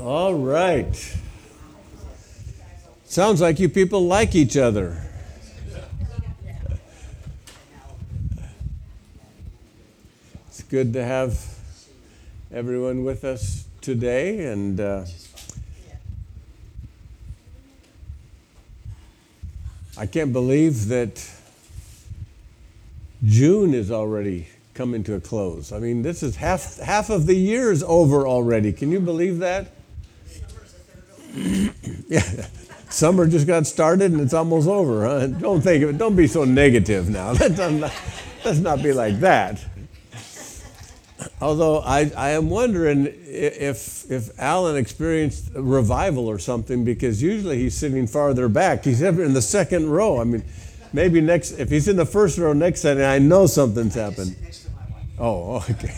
All right. Sounds like you people like each other. It's good to have everyone with us today, and I can't believe that June is already coming to a close. I mean, this is half of the year is over already. Can you believe that? Yeah, summer just got started and it's almost over. Huh? Don't think of it. Don't be so negative now. Let's not be like that. Although I am wondering if Alan experienced a revival or something, because usually he's sitting farther back. He's ever in the second row. I mean, maybe if he's in the first row next Sunday, I know something's happened. Oh, okay.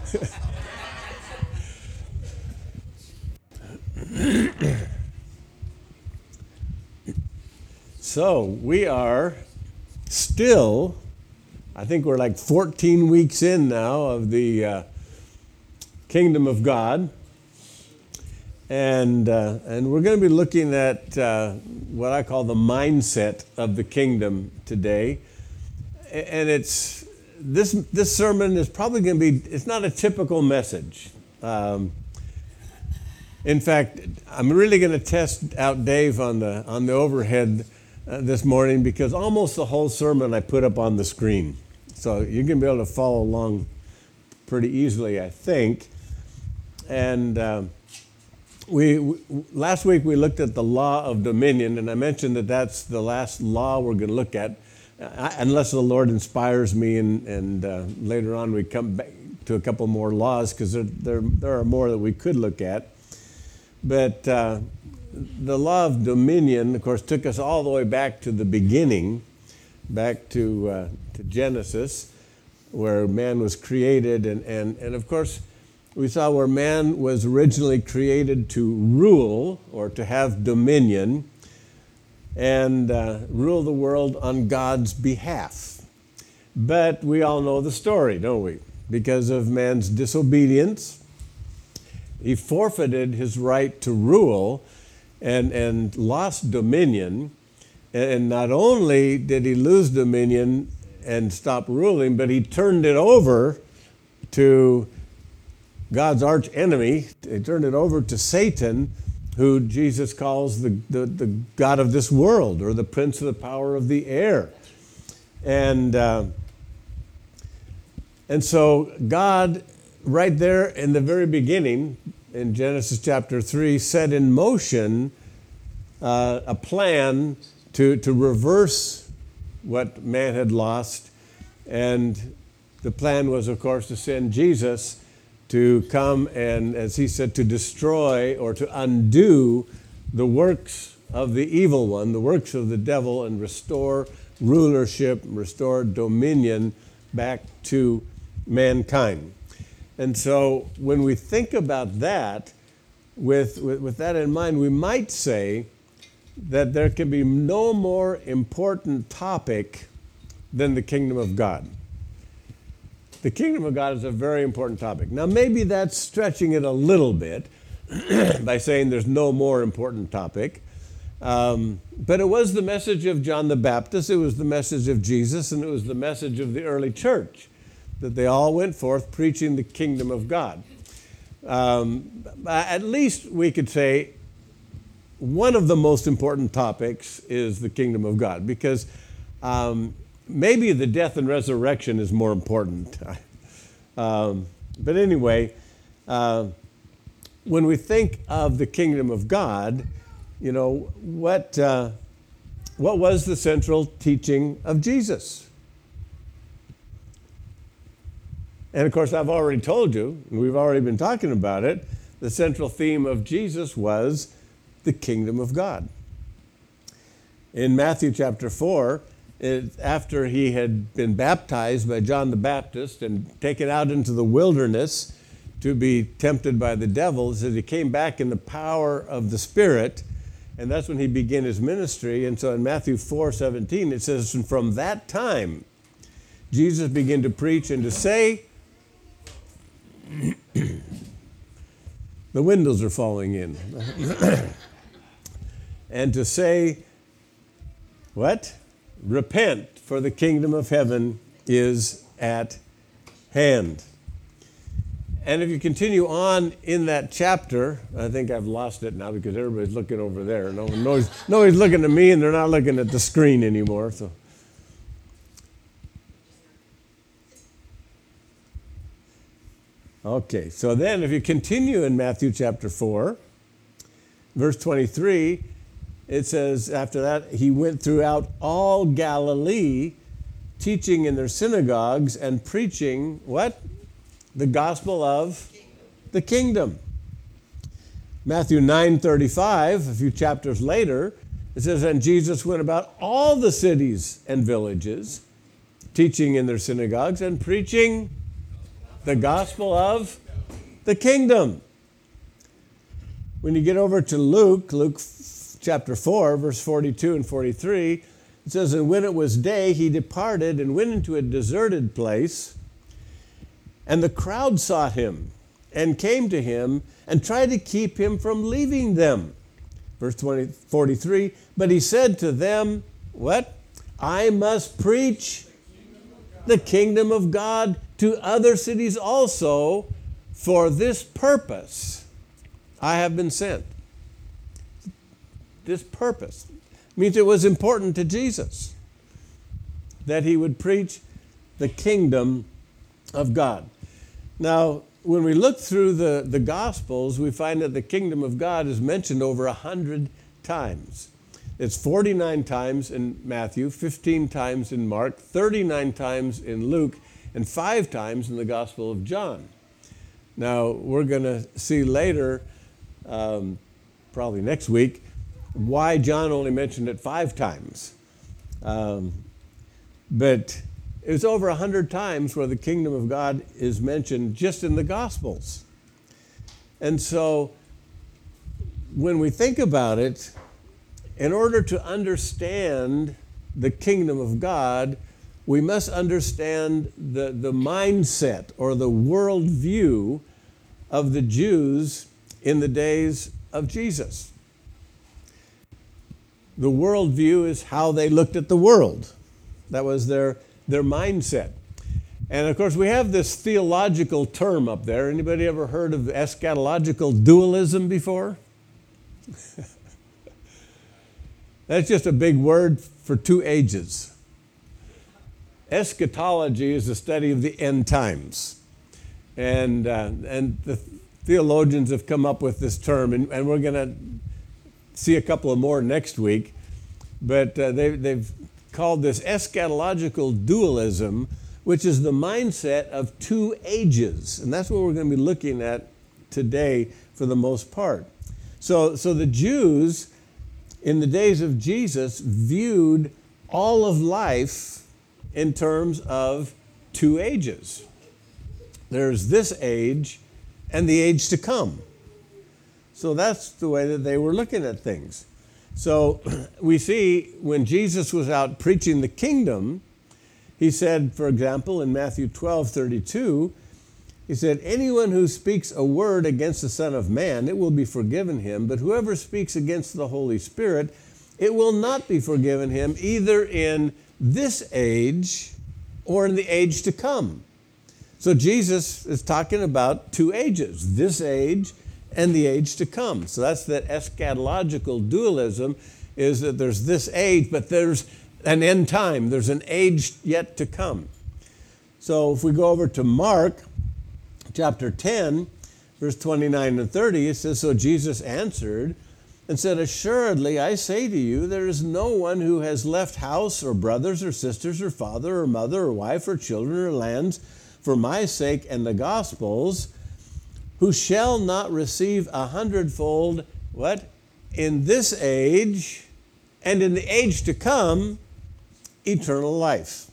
So we are still, I think we're like 14 weeks in now of the Kingdom of God, and we're going to be looking at what I call the mindset of the kingdom today, and it's this sermon is probably going to be, it's not a typical message. In fact, I'm really going to test out Dave on the overhead this morning, because almost the whole sermon I put up on the screen. So you're going to be able to follow along pretty easily, I think. And last week we looked at the law of dominion, and I mentioned that that's the last law we're going to look at, unless the Lord inspires me, and later on we come back to a couple more laws, because there are more that we could look at. But the law of dominion, of course, took us all the way back to the beginning, back to Genesis, where man was created. And of course, we saw where man was originally created to rule, or to have dominion, and rule the world on God's behalf. But we all know the story, don't we? Because of man's disobedience, he forfeited his right to rule and lost dominion. And not only did he lose dominion and stop ruling, but he turned it over to God's arch enemy. He turned it over to Satan, who Jesus calls the God of this world, or the prince of the power of the air. And so God, right there in the very beginning, in Genesis chapter 3, set in motion a plan to reverse what man had lost. And the plan was, of course, to send Jesus to come and, as he said, to destroy or to undo the works of the evil one, the works of the devil, and restore rulership, restore dominion back to mankind. And so when we think about that, with that in mind, we might say that there can be no more important topic than the kingdom of God. The kingdom of God is a very important topic. Now, maybe that's stretching it a little bit by saying there's no more important topic. But it was the message of John the Baptist, it was the message of Jesus, and it was the message of the early church, that they all went forth preaching the kingdom of God. At least we could say one of the most important topics is the kingdom of God, because maybe the death and resurrection is more important. But anyway, when we think of the kingdom of God, you know, what was the central teaching of Jesus? And of course, I've already told you, and we've already been talking about it, the central theme of Jesus was the kingdom of God. In Matthew chapter 4, after he had been baptized by John the Baptist and taken out into the wilderness to be tempted by the devil, it says he came back in the power of the Spirit, and that's when he began his ministry. And so in Matthew 4:17, it says, and from that time, Jesus began to preach and to say, The windows are falling in. And to say, what? Repent, for the kingdom of heaven is at hand. And if you continue on in that chapter, I think I've lost it now because everybody's looking over there. Nobody's looking at me, and they're not looking at the screen anymore. So, okay, so then if you continue in Matthew chapter 4, verse 23, it says, after that, he went throughout all Galilee, teaching in their synagogues and preaching, what? The gospel of the kingdom. Matthew 9:35, a few chapters later, it says, and Jesus went about all the cities and villages, teaching in their synagogues and preaching the gospel of the kingdom. When you get over to Luke chapter 4, verse 42 and 43, it says, and when it was day, he departed and went into a deserted place, and the crowd sought him and came to him and tried to keep him from leaving them. Verse 43, but he said to them, what? I must preach the kingdom of God to other cities also, for this purpose I have been sent. This purpose means it was important to Jesus that he would preach the kingdom of God. Now, when we look through the Gospels, we find that the kingdom of God is mentioned over 100 times. It's 49 times in Matthew, 15 times in Mark, 39 times in Luke, and 5 times in the Gospel of John. Now, we're going to see later, probably next week, why John only mentioned it 5 times. But it's over 100 times where the kingdom of God is mentioned just in the Gospels. And so when we think about it, in order to understand the kingdom of God, we must understand the mindset or the worldview of the Jews in the days of Jesus. The worldview is how they looked at the world. That was their mindset. And of course, we have this theological term up there. Anybody ever heard of eschatological dualism before? That's just a big word for 2 ages. Eschatology is the study of the end times. And the theologians have come up with this term, and we're going to see a couple of more next week. But they've called this eschatological dualism, which is the mindset of 2 ages. And that's what we're going to be looking at today for the most part. So the Jews in the days of Jesus viewed all of life in terms of 2 ages. There's this age and the age to come. So that's the way that they were looking at things. So we see when Jesus was out preaching the kingdom, he said, for example, in Matthew 12:32, he said, anyone who speaks a word against the Son of Man, it will be forgiven him, but whoever speaks against the Holy Spirit, it will not be forgiven him, either in this age or in the age to come. So Jesus is talking about 2 ages, this age and the age to come. So that's that eschatological dualism, is that there's this age, but there's an end time. There's an age yet to come. So if we go over to Mark chapter 10, verse 29 and 30, it says, so Jesus answered and said, assuredly, I say to you, there is no one who has left house or brothers or sisters or father or mother or wife or children or lands for my sake and the gospel's, who shall not receive 100-fold, what? In this age and in the age to come, eternal life.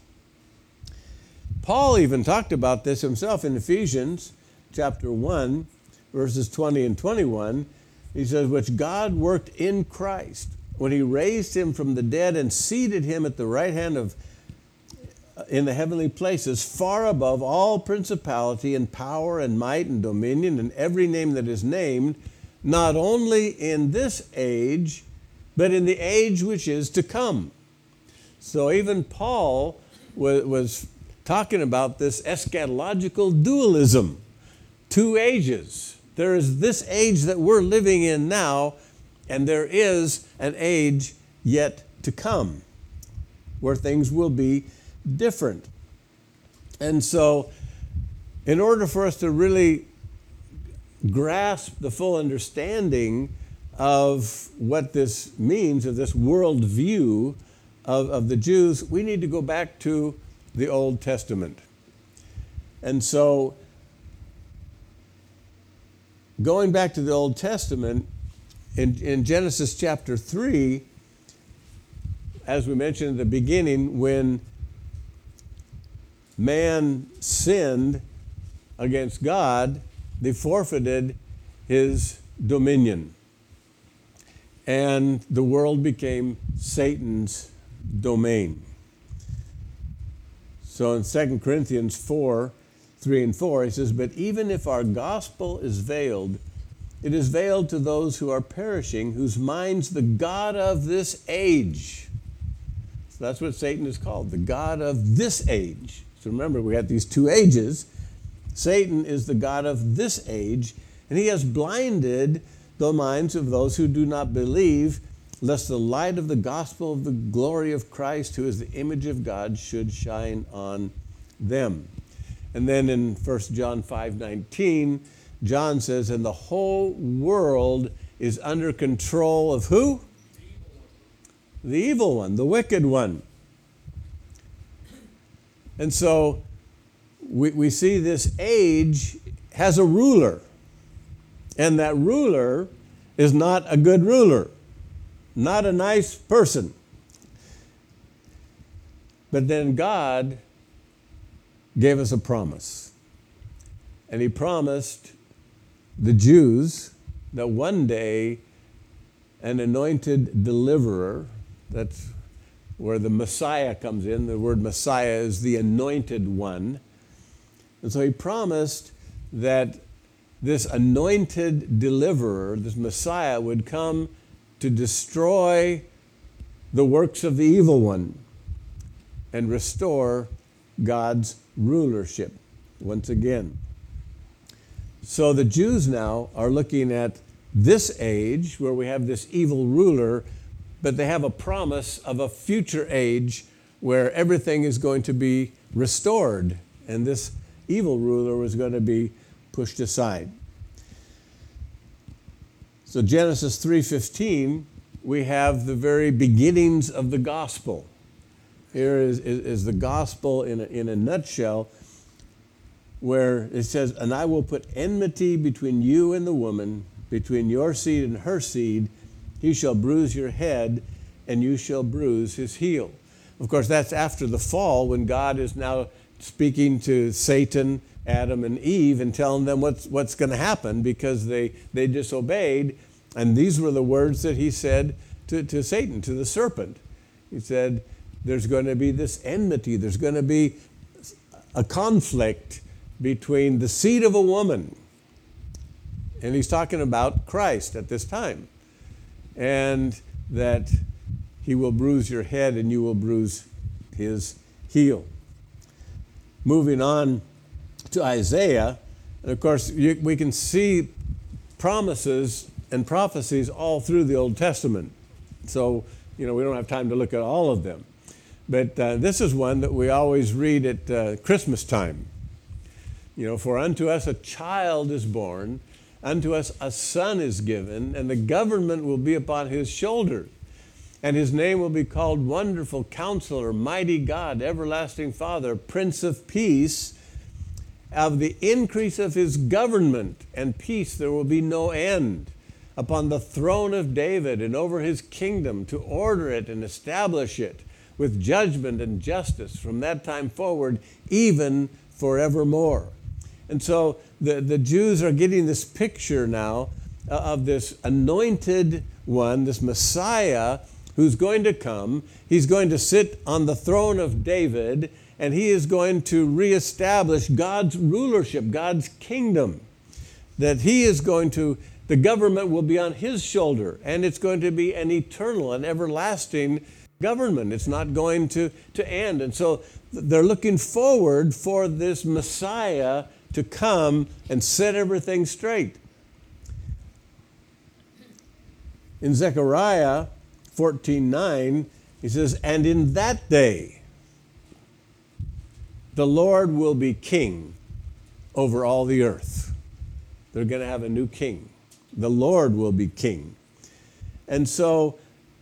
Paul even talked about this himself in Ephesians chapter 1, verses 20 and 21. He says, which God worked in Christ when he raised him from the dead and seated him at the right hand of in the heavenly places, far above all principality and power and might and dominion and every name that is named, not only in this age, but in the age which is to come. So even Paul was talking about this eschatological dualism, two ages. There is this age that we're living in now, and there is an age yet to come where things will be different. And so in order for us to really grasp the full understanding of what this means, of this world view of the Jews, we need to go back to the Old Testament. And so going back to the Old Testament, in Genesis chapter 3, as we mentioned at the beginning, when man sinned against God, they forfeited his dominion. And the world became Satan's domain. So in 2 Corinthians 4, 3 and 4, he says, "But even if our gospel is veiled, it is veiled to those who are perishing, whose minds the God of this age." So that's what Satan is called, the God of this age. So remember, we had these two ages. Satan is the God of this age, and he has blinded the minds of those who do not believe, lest the light of the gospel of the glory of Christ, who is the image of God, should shine on them. And then in 1 John 5:19, John says, "And the whole world is under control of" who? The evil one, the wicked one. And so we see this age has a ruler. And that ruler is not a good ruler, not a nice person. But then God gave us a promise. And he promised the Jews that one day an anointed deliverer, that's where the Messiah comes in. The word Messiah is the anointed one. And so he promised that this anointed deliverer, this Messiah, would come to destroy the works of the evil one and restore God's rulership once again. So the Jews now are looking at this age where we have this evil ruler, but they have a promise of a future age where everything is going to be restored, and this evil ruler was going to be pushed aside. So Genesis 3:15, we have the very beginnings of the gospel. Here is the gospel in a nutshell, where it says, "And I will put enmity between you and the woman, between your seed and her seed. He shall bruise your head, and you shall bruise his heel." Of course, that's after the fall, when God is now speaking to Satan, Adam, and Eve, and telling them what's going to happen because they disobeyed. And these were the words that he said to Satan, to the serpent. He said, there's going to be this enmity. There's going to be a conflict between the seed of a woman. And he's talking about Christ at this time. And that he will bruise your head and you will bruise his heel. Moving on to Isaiah, and of course we can see promises and prophecies all through the Old Testament. So, we don't have time to look at all of them. But this is one that we always read at Christmas time. "For unto us a child is born, unto us a son is given, and the government will be upon his shoulders. And his name will be called Wonderful Counselor, Mighty God, Everlasting Father, Prince of Peace. Of the increase of his government and peace there will be no end, upon the throne of David and over his kingdom, to order it and establish it with judgment and justice from that time forward, even forevermore." And so the Jews are getting this picture now of this anointed one, this Messiah, who's going to come. He's going to sit on the throne of David, and he is going to reestablish God's rulership, God's kingdom. That he is going to, the government will be on his shoulder, and it's going to be an eternal, an everlasting government. It's not going to end. And so they're looking forward for this Messiah to come and set everything straight. In Zechariah 14:9, he says, "And in that day, the Lord will be king over all the earth." They're going to have a new king. The Lord will be king. And so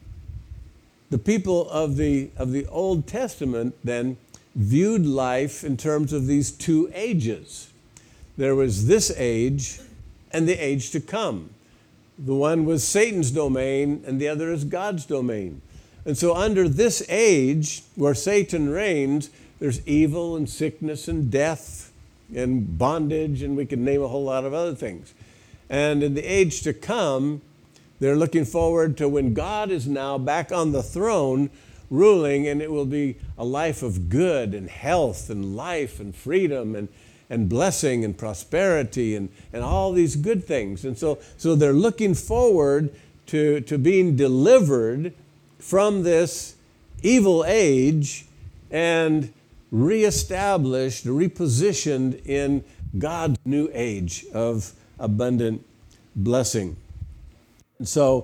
the people of the Old Testament then viewed life in terms of these two ages. There was this age and the age to come. The one was Satan's domain and the other is God's domain. And so under this age where Satan reigns, there's evil and sickness and death and bondage, and we can name a whole lot of other things. And in the age to come, they're looking forward to when God is now back on the throne ruling, and it will be a life of good and health and life and freedom and blessing and prosperity and all these good things. And so they're looking forward to being delivered from this evil age and reestablished, repositioned in God's new age of abundant blessing. And so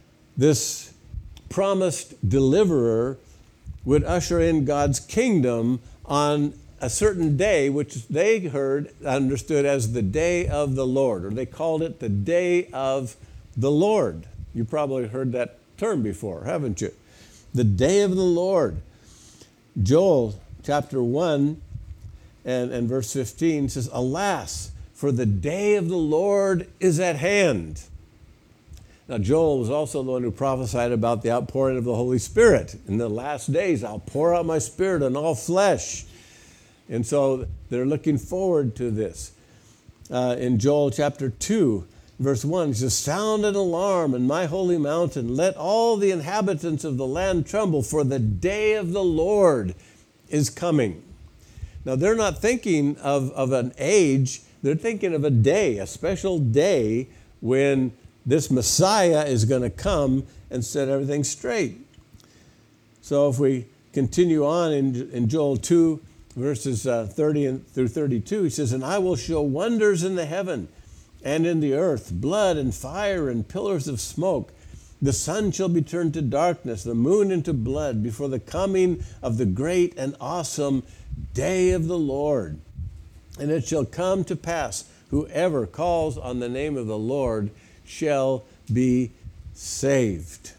this promised deliverer would usher in God's kingdom on a certain day, which they understood as the day of the Lord, or they called it the day of the Lord. You probably heard that term before, haven't you? The day of the Lord. Joel chapter 1 and verse 15 says, "Alas, for the day of the Lord is at hand." Now, Joel was also the one who prophesied about the outpouring of the Holy Spirit. In the last days, I'll pour out my Spirit on all flesh. And so they're looking forward to this. In Joel chapter 2, verse 1, he says, "Sound an alarm in my holy mountain. Let all the inhabitants of the land tremble, for the day of the Lord is coming." Now, they're not thinking of an age. They're thinking of a day, a special day when this Messiah is going to come and set everything straight. So if we continue on in Joel 2, verses 30 through 32, he says, "And I will show wonders in the heaven and in the earth, blood and fire and pillars of smoke. The sun shall be turned to darkness, the moon into blood, before the coming of the great and awesome day of the Lord. And it shall come to pass, whoever calls on the name of the Lord shall be saved."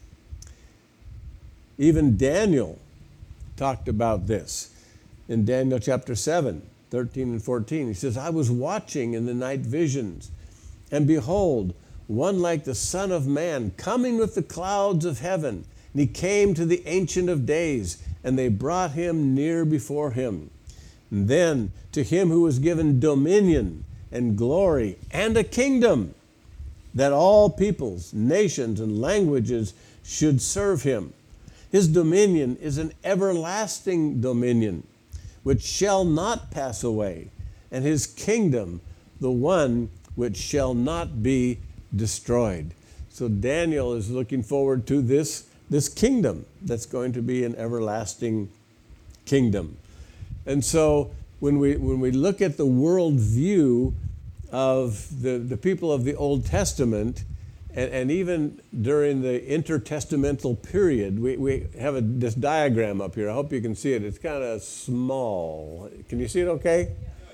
Even Daniel talked about this in Daniel chapter 7, 13 and 14. He says, "I was watching in the night visions, and behold, one like the Son of Man coming with the clouds of heaven. And he came to the Ancient of Days, and they brought him near before him. And then to him who was given dominion and glory and a kingdom, that all peoples, nations, and languages should serve him. His dominion is an everlasting dominion, which shall not pass away, and his kingdom the one which shall not be destroyed." So Daniel is looking forward to this kingdom that's going to be an everlasting kingdom. And so when we look at the worldview of the people of the Old Testament, and even during the intertestamental period, we have this diagram up here. I hope you can see it. It's kind of small. Can you see it okay?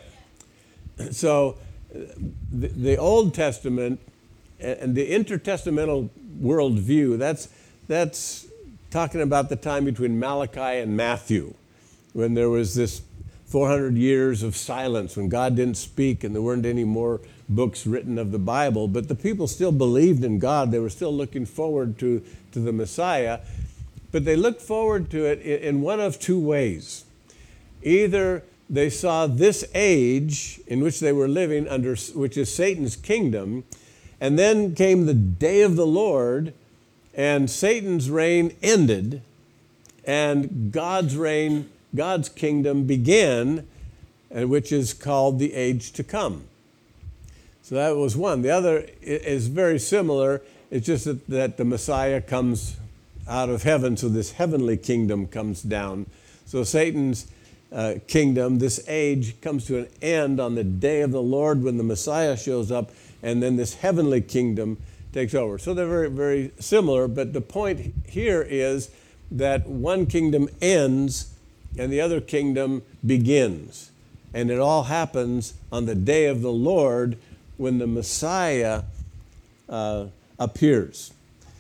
So the Old Testament and the intertestamental worldview, that's talking about the time between Malachi and Matthew, when there was this 400 years of silence, when God didn't speak and there weren't any more books written of the Bible, but the people still believed in God. They were still looking forward to the Messiah, but they looked forward to it in one of two ways. Either they saw this age in which they were living under, which is Satan's kingdom, and then came the day of the Lord, and Satan's reign ended, and God's reign God's kingdom began, which is called the age to come. So that was one. The other is very similar. It's just that the Messiah comes out of heaven, so this heavenly kingdom comes down. So Satan's kingdom, this age, comes to an end on the day of the Lord when the Messiah shows up, and then this heavenly kingdom takes over. So they're very, very similar, but the point here is that one kingdom ends and the other kingdom begins. And it all happens on the day of the Lord when the Messiah appears.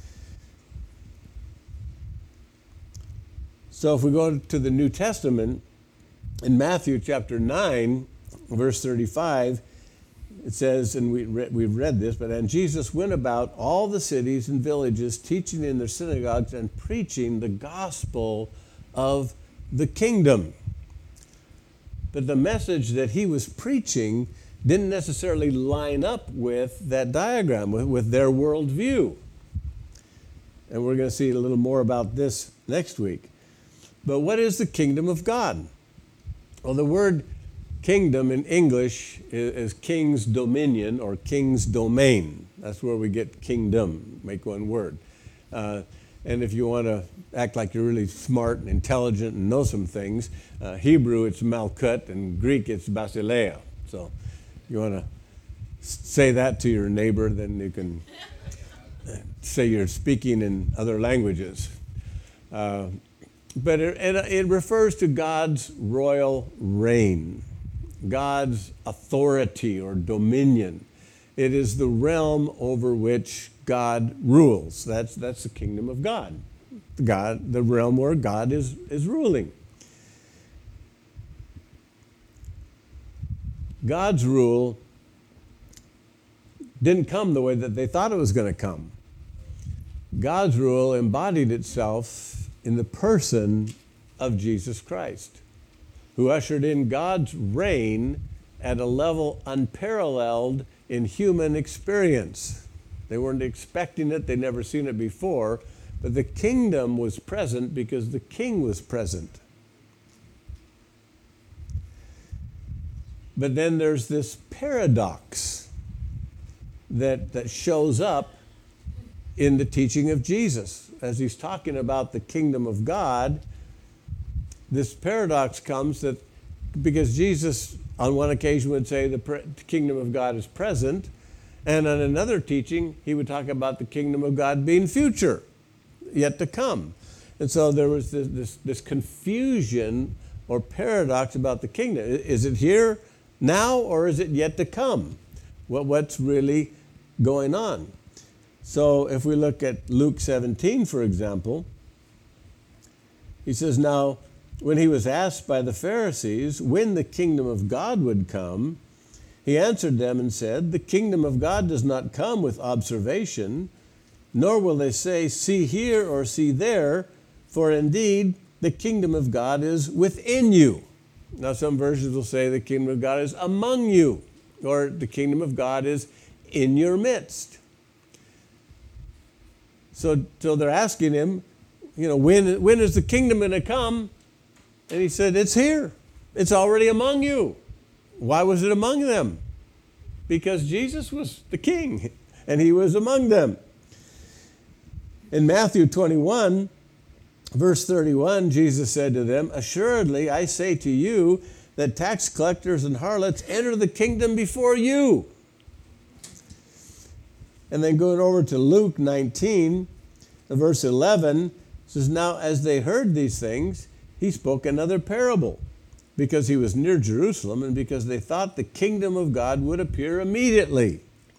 So if we go to the New Testament, in Matthew chapter 9, verse 35, it says, and we've read this, but and Jesus went about all the cities and villages, teaching in their synagogues and preaching the gospel of the kingdom. But the message that he was preaching didn't necessarily line up with that diagram, with their worldview. And we're going to see a little more about this next week. But what is the kingdom of God? Well, the word kingdom in English is king's dominion or king's domain. That's where we get kingdom, make one word. And if you want to act like you're really smart and intelligent and know some things, Hebrew it's Malkut and Greek it's Basileia. So you want to say that to your neighbor, then you can say you're speaking in other languages. But it refers to God's royal reign, God's authority or dominion. It is the realm over which God rules. That's the kingdom of God. The realm where God is ruling. God's rule didn't come the way that they thought it was going to come. God's rule embodied itself in the person of Jesus Christ, who ushered in God's reign at a level unparalleled in human experience. They weren't expecting it, they'd never seen it before, but the kingdom was present because the king was present. But then there's this paradox that shows up in the teaching of Jesus. As he's talking about the kingdom of God, this paradox comes that because Jesus on one occasion would say the kingdom of God is present, and on another teaching he would talk about the kingdom of God being future, yet to come. And so there was this confusion or paradox about the kingdom. Is it here now or is it yet to come? What's really going on? So if we look at Luke 17, for example, he says, now, when he was asked by the Pharisees when the kingdom of God would come, he answered them and said, the kingdom of God does not come with observation, nor will they say, see here or see there, for indeed the kingdom of God is within you. Now some versions will say the kingdom of God is among you, or the kingdom of God is in your midst. So they're asking him, when is the kingdom going to come? And he said, it's here. It's already among you. Why was it among them? Because Jesus was the king, and he was among them. In Matthew 21, verse 31, Jesus said to them, assuredly, I say to you that tax collectors and harlots enter the kingdom before you. And then going over to Luke 19, verse 11, says, now as they heard these things, he spoke another parable, because he was near Jerusalem and because they thought the kingdom of God would appear immediately.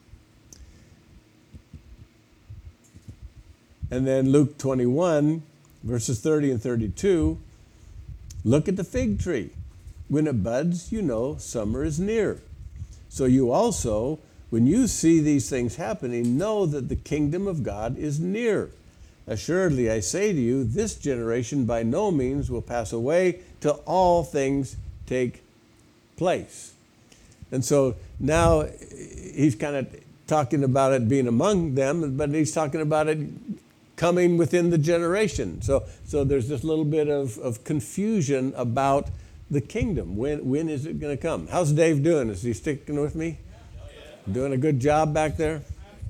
And then Luke 21, verses 30 and 32, look at the fig tree. When it buds, you know summer is near. So you also, when you see these things happening, know that the kingdom of God is near. Assuredly, I say to you, this generation by no means will pass away till all things take place. And so now he's kind of talking about it being among them, but he's talking about it coming within the generation. So there's this little bit of confusion about the kingdom. When is it going to come? How's Dave doing? Is he sticking with me? Doing a good job back there?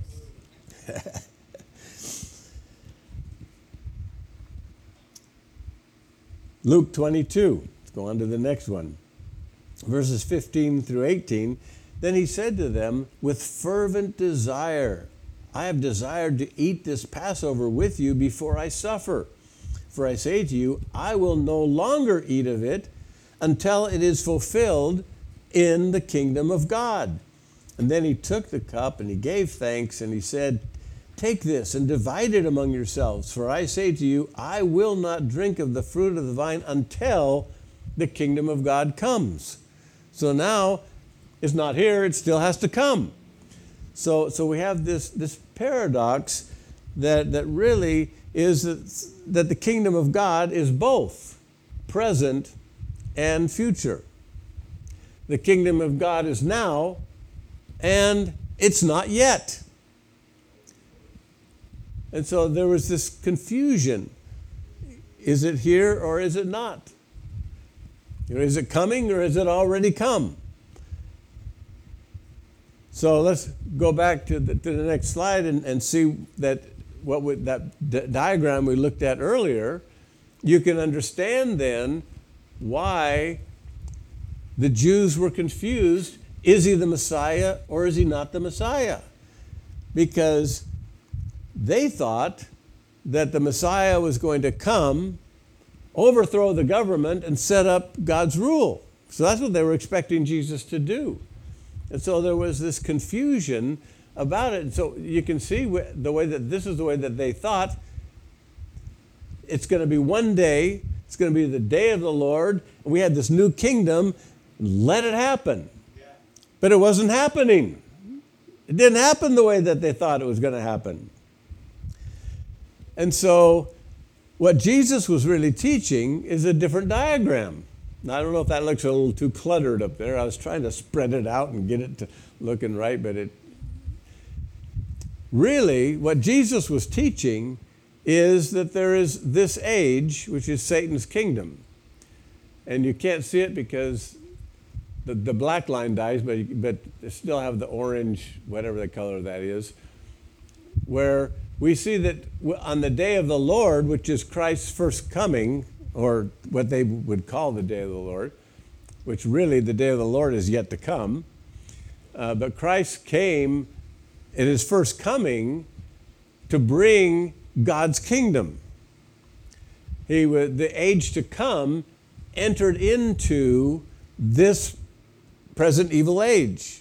Luke 22. Let's go on to the next one. Verses 15 through 18. Then he said to them, with fervent desire, I have desired to eat this Passover with you before I suffer. For I say to you, I will no longer eat of it until it is fulfilled in the kingdom of God. And then he took the cup and he gave thanks and he said, take this and divide it among yourselves. For I say to you, I will not drink of the fruit of the vine until the kingdom of God comes. So now it's not here, it still has to come. So we have this paradox that really is that the kingdom of God is both present and future. The kingdom of God is now, and it's not yet. And so there was this confusion. Is it here or is it not? Is it coming or has it already come? So let's go back to the next slide and see that that diagram we looked at earlier. You can understand then why the Jews were confused. Is he the Messiah or is he not the Messiah? Because they thought that the Messiah was going to come, overthrow the government, and set up God's rule. So that's what they were expecting Jesus to do. And so there was this confusion about it. And so you can see the way that this is the way that they thought. It's going to be one day. It's going to be the day of the Lord. And we had this new kingdom. Let it happen. Yeah. But it wasn't happening. It didn't happen the way that they thought it was going to happen. And so what Jesus was really teaching is a different diagram. Now, I don't know if that looks a little too cluttered up there. I was trying to spread it out and get it to looking right, but really what Jesus was teaching is that there is this age, which is Satan's kingdom. And you can't see it because the black line dies, but they still have the orange, whatever the color that is, where we see that on the day of the Lord, which is Christ's first coming, or what they would call the day of the Lord, which really the day of the Lord is yet to come. But Christ came in his first coming to bring God's kingdom. The age to come entered into this present evil age.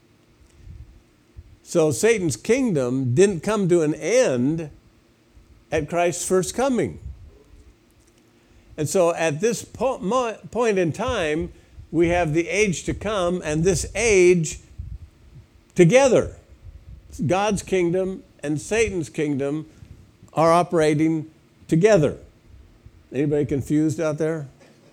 So Satan's kingdom didn't come to an end at Christ's first coming. And so at this point in time, we have the age to come and this age together. God's kingdom and Satan's kingdom are operating together. Anybody confused out there?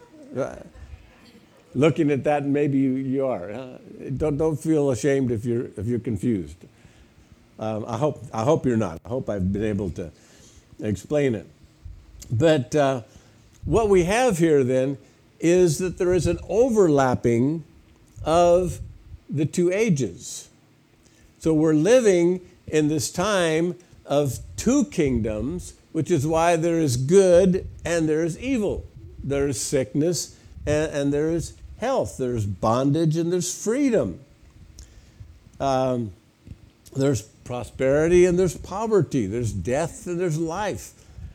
Looking at that, maybe you are. Don't feel ashamed if you're confused. I hope you're not. I hope I've been able to explain it. But what we have here then is that there is an overlapping of the two ages. So we're living in this time of two kingdoms, which is why there is good and there is evil. There is sickness and there is health. There's bondage and there's freedom. There's prosperity and there's poverty. There's death and there's life.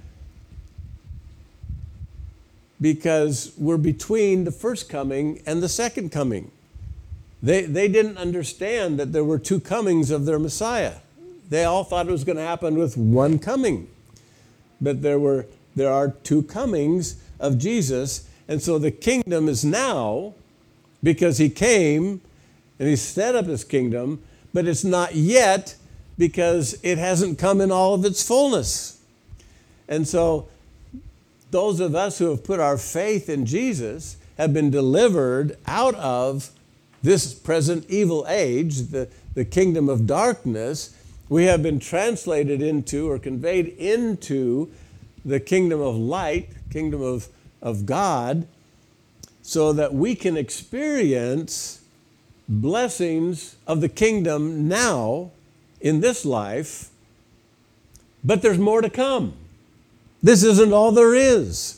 Because we're between the first coming and the second coming. They didn't understand that there were two comings of their Messiah. They all thought it was going to happen with one coming. But there are two comings of Jesus. And so the kingdom is now because he came and he set up his kingdom, but it's not yet because it hasn't come in all of its fullness. And so those of us who have put our faith in Jesus have been delivered out of this present evil age, the kingdom of darkness. We have been translated into or conveyed into the kingdom of light, kingdom of God, so that we can experience blessings of the kingdom now in this life, but there's more to come. This isn't all there is.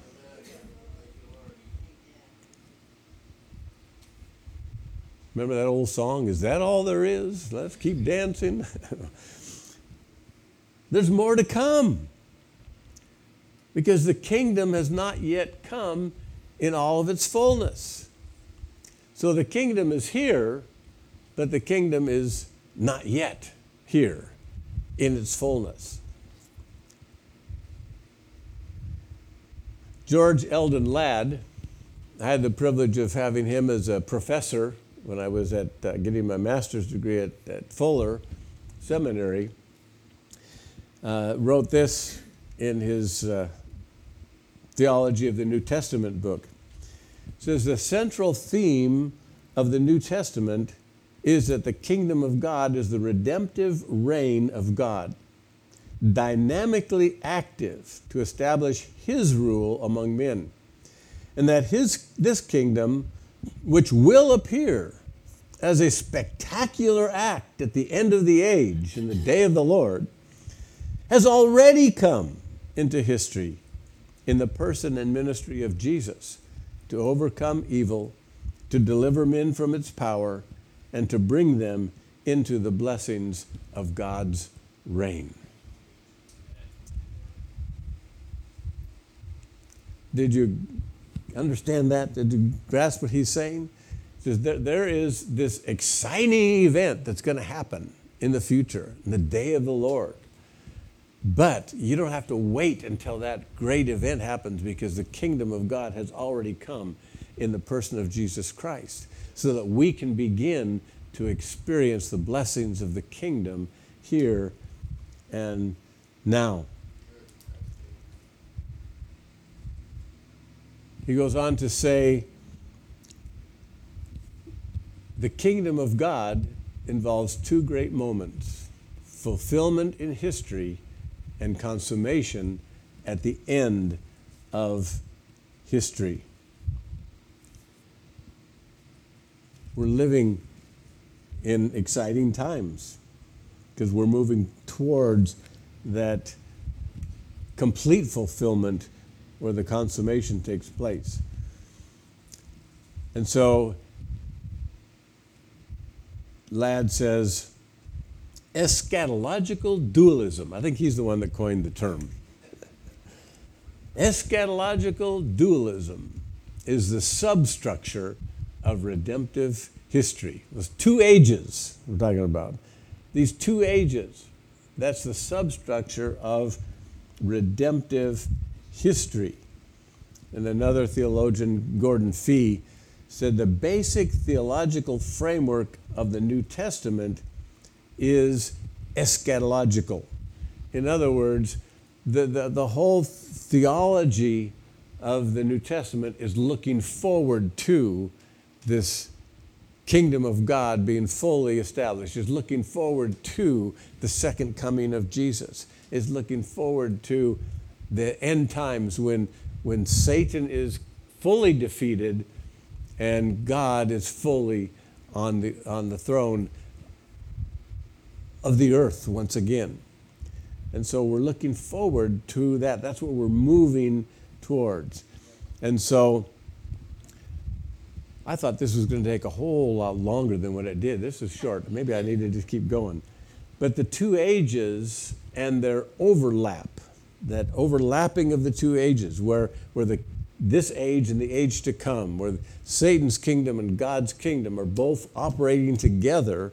Remember that old song, "Is that all there is? Let's keep dancing." There's more to come, because the kingdom has not yet come in all of its fullness. So the kingdom is here, but the kingdom is not yet here in its fullness. George Eldon Ladd, I had the privilege of having him as a professor when I was at getting my master's degree at Fuller Seminary, wrote this in his Theology of the New Testament book. It says, the central theme of the New Testament is that the kingdom of God is the redemptive reign of God, dynamically active to establish his rule among men, and that this kingdom, which will appear as a spectacular act at the end of the age, in the day of the Lord, has already come into history in the person and ministry of Jesus to overcome evil, to deliver men from its power, and to bring them into the blessings of God's reign. Did you understand that? Did you grasp what he's saying? He says there is this exciting event that's going to happen in the future, in the day of the Lord. But you don't have to wait until that great event happens, because the kingdom of God has already come in the person of Jesus Christ, so that we can begin to experience the blessings of the kingdom here and now. He goes on to say, the kingdom of God involves two great moments: fulfillment in history and consummation at the end of history. We're living in exciting times because we're moving towards that complete fulfillment where the consummation takes place. And so Ladd says, eschatological dualism. I think he's the one that coined the term. Eschatological dualism is the substructure of redemptive history. There's two ages we're talking about. These two ages, that's the substructure of redemptive history. And another theologian, Gordon Fee, said the basic theological framework of the New Testament is eschatological. In other words, the whole theology of the New Testament is looking forward to this kingdom of God being fully established, is looking forward to the second coming of Jesus, is looking forward to the end times when Satan is fully defeated and God is fully on the throne of the earth once again. And so we're looking forward to that. That's what we're moving towards. And so I thought this was going to take a whole lot longer than what it did. This is short. Maybe I need to just keep going. But the two ages and their overlap, that overlapping of the two ages, where this age and the age to come, where Satan's kingdom and God's kingdom are both operating together,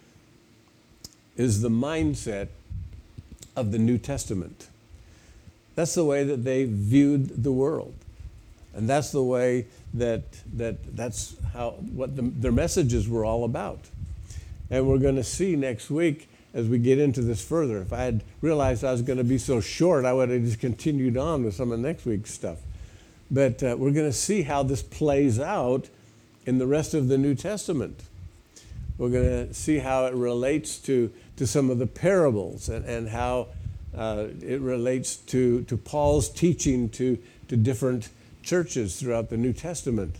is the mindset of the New Testament. That's the way that they viewed the world. And that's the way that's what their messages were all about. And we're going to see next week as we get into this further. If I had realized I was going to be so short, I would have just continued on with some of next week's stuff. But we're going to see how this plays out in the rest of the New Testament. We're going to see how it relates to some of the parables and how it relates to Paul's teaching to different churches throughout the New Testament.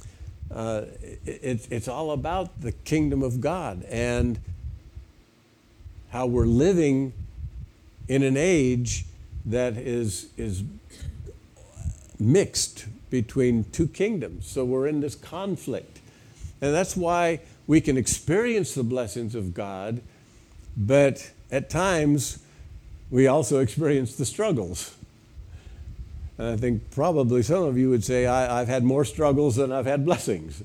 It's all about the kingdom of God and how we're living in an age that is mixed between two kingdoms. So we're in this conflict. And that's why we can experience the blessings of God, but at times we also experience the struggles. And I think probably some of you would say, I've had more struggles than I've had blessings.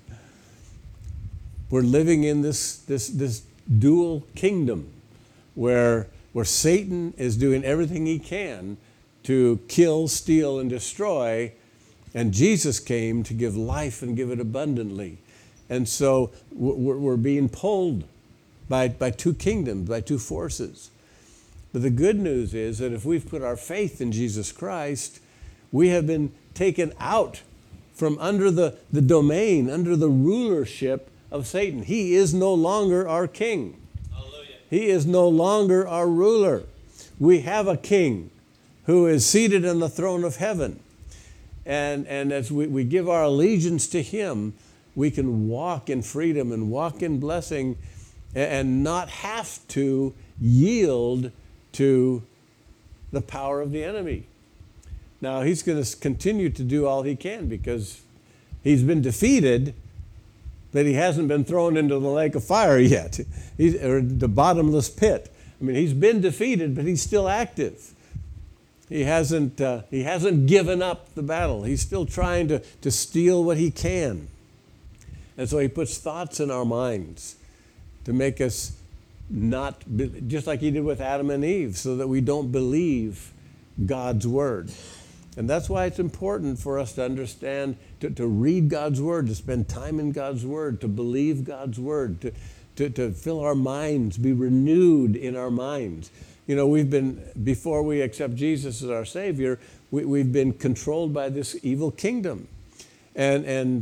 We're living in this dual kingdom where Satan is doing everything he can to kill, steal, and destroy, and Jesus came to give life and give it abundantly. And so we're being pulled by two kingdoms, by two forces. But the good news is that if we've put our faith in Jesus Christ, we have been taken out from under the domain, under the rulership of Satan. He is no longer our king. Hallelujah. He is no longer our ruler. We have a king who is seated on the throne of heaven. And as we give our allegiance to him, we can walk in freedom and walk in blessing and not have to yield to the power of the enemy. Now, he's going to continue to do all he can because he's been defeated, but he hasn't been thrown into the lake of fire yet, or the bottomless pit. I mean, he's been defeated, but he's still active. He hasn't given up the battle. He's still trying to steal what he can. And so he puts thoughts in our minds to make us not, just like he did with Adam and Eve, so that we don't believe God's word. And that's why it's important for us to understand, to read God's word, to spend time in God's word, to believe God's word, to fill our minds, be renewed in our minds. You know, before we accept Jesus as our Savior, we've been controlled by this evil kingdom. And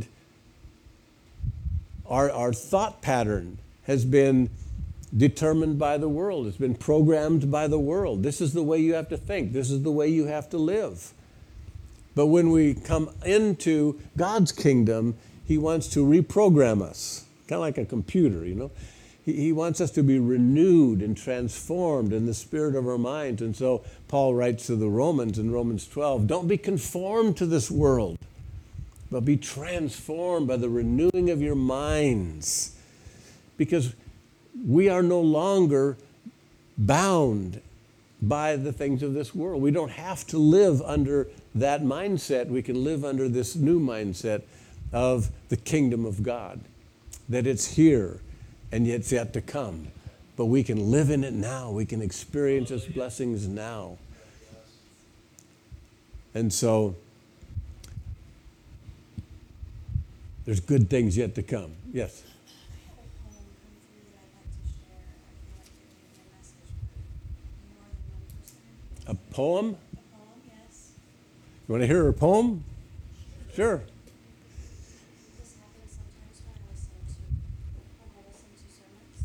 our thought pattern has been determined by the world. It's been programmed by the world. This is the way you have to think. This is the way you have to live. But when we come into God's kingdom, he wants to reprogram us, kind of like a computer, you know. He wants us to be renewed and transformed in the spirit of our minds. And so Paul writes to the Romans in Romans 12, don't be conformed to this world, but be transformed by the renewing of your minds. Because we are no longer bound by the things of this world. We don't have to live under that mindset. We can live under this new mindset of the kingdom of God, that it's here and yet it's yet to come. But we can live in it now. We can experience its blessings now. And so there's good things yet to come. Yes? A poem? A poem, yes. You want to hear her poem? Sure. This happens sometimes when I listen to sermons.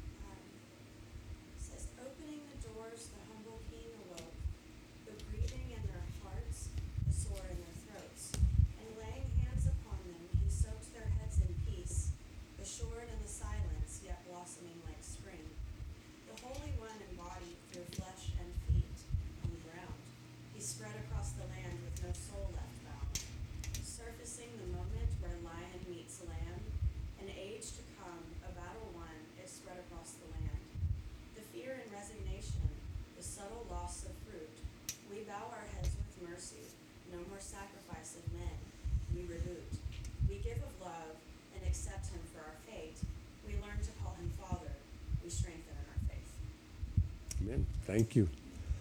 It says, opening the doors, the humble king awoke, the grieving in their hearts, the sore in their throats. And laying hands upon them, he soaked their heads in peace, assured in the silence, yet blossoming like spring. The Holy One embodied through flesh and feet on the ground. He spread across the land with no soul left bound, surfacing the moment where lion meets lamb. An age to come, a battle won, it spread across the land. The fear and resignation, the subtle loss of fruit. We bow our heads with mercy, no more sacrifice of men. We reboot. We give of love and accept him for our fate. We learn to call him Father. We strengthen in our faith. Amen. Thank you.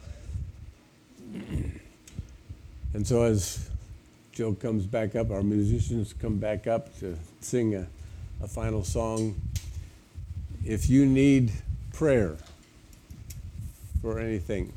And so as Joe comes back up, our musicians come back up to sing a final song. If you need prayer for anything,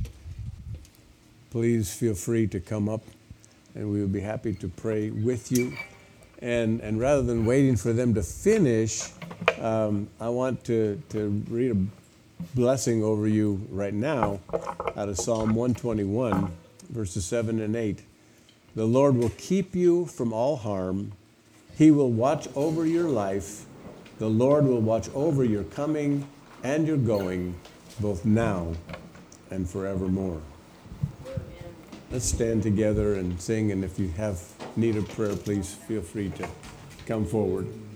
please feel free to come up and we will be happy to pray with you. And rather than waiting for them to finish, I want to read a blessing over you right now out of Psalm 121, verses 7 and 8. The Lord will keep you from all harm. He will watch over your life. The Lord will watch over your coming and your going, both now and forevermore. Let's stand together and sing, and if you have need of prayer, please feel free to come forward.